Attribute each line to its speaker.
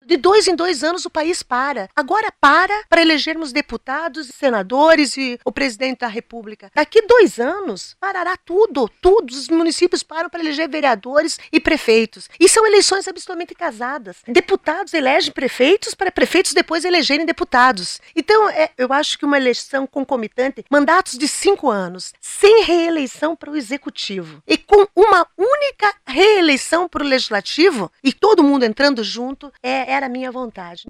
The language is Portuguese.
Speaker 1: De 2 em 2 anos o país para. Agora para elegermos deputados, senadores e o presidente da República. Daqui 2 anos parará tudo. Os municípios param para eleger vereadores e prefeitos. E são eleições absolutamente casadas. Deputados elegem prefeitos para prefeitos depois elegerem deputados. Então, eu acho que uma eleição concomitante, mandatos de 5 anos, sem reeleição para o executivo e com uma única reeleição para o legislativo e todo mundo entrando junto, era a minha vontade.